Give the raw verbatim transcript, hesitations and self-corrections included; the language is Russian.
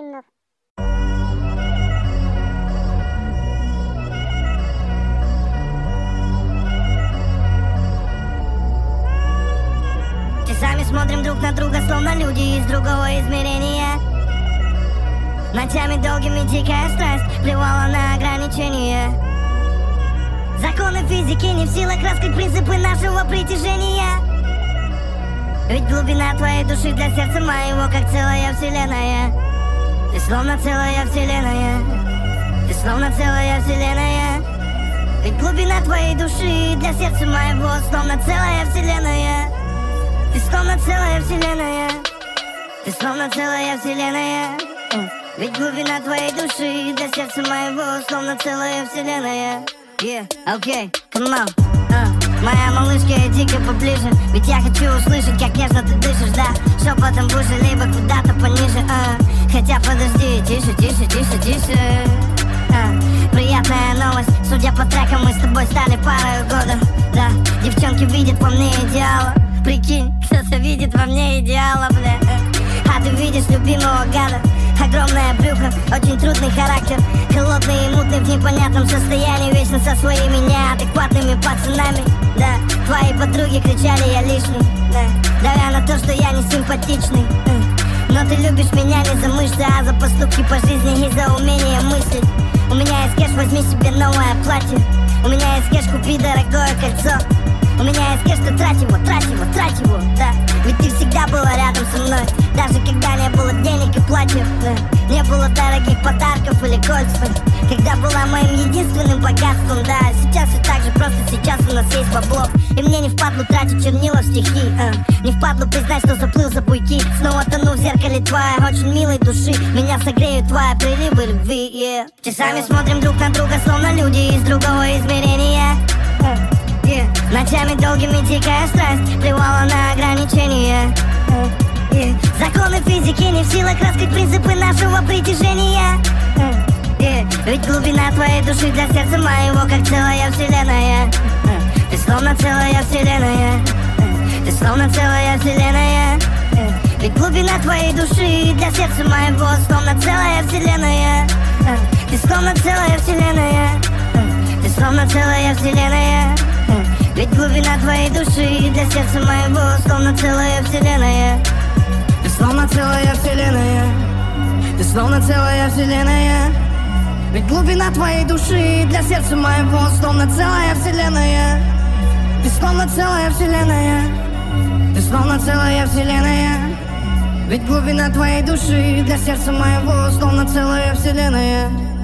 Темнов. Часами смотрим друг на друга, словно люди из другого измерения. Ночами долгими дикая страсть плевала на ограничения. Законы физики не в силах раскрыть принципы нашего притяжения. Ведь глубина твоей души для сердца моего, как целая вселенная. Ты словно целая вселенная. Ты словно целая вселенная. Ведь глубина твоей души для сердца моего, словно целая вселенная. Ты словно целая вселенная. Ты словно целая вселенная. Ведь глубина твоей души для сердца моего, словно целая вселенная. Yeah, окей, okay, come on. uh. Моя малышка, иди-ка поближе, ведь я хочу услышать, как нежно ты дышишь, да. Шепотом в уши, либо куда-то пониже, uh. Хотя подожди, тише, тише, тише, тише. uh. Приятная новость, судя по трекам, мы с тобой стали парой года. Да, девчонки видят во мне идеала. Прикинь, кто-то видит во мне идеала, бля. А ты видишь любимого гада. Огромное брюхо, очень трудный характер. Холодный и мутный в непонятном состоянии. Вечно со своими неадекватными пацанами. Да, твои подруги кричали, я лишний. Да, давя на то, что я не симпатичный. Но ты любишь меня не за мышцы, а за поступки по жизни и за умение мыслить. У меня есть кэш, возьми себе новое платье. У меня есть кэш, купи дорогое кольцо. У меня есть кэш, то трать его, трать его, трать его, да. Ведь ты всегда была рядом со мной, даже когда не было денег и платьев, да. Не было дорогих подарков или кольцев, когда была моим единственным богатством, да. Сейчас все так же, просто сейчас у нас есть бабло. И мне не впадлу тратить чернила в стихи, а. Не впадлу признать, что заплыл за буйки. Снова тону в зеркале твоей очень милой души. Меня согреют твои приливы любви, yeah. Часами смотрим друг на друга, словно люди из другого измерения. Yeah. Ночами долгими дикая страсть плевала на ограничения. Yeah. Законы физики не в силах раскрыть принципы нашего притяжения. Yeah. Ведь глубина твоей души для сердца моего, как целая вселенная. Ты словно целая вселенная. Ты словно целая вселенная. Ведь глубина твоей души для сердца моего, словно целая вселенная. Ты словно целая вселенная. Ты словно целая вселенная. Ведь глубина твоей души для сердца моего, словно целая вселенная. Ты словно целая вселенная. Ты словно целая вселенная. Ведь глубина твоей души для сердца моего, словно целая вселенная. Ты словно целая вселенная. Ты словно целая вселенная. Ведь глубина твоей души для сердца моего, словно целая вселенная.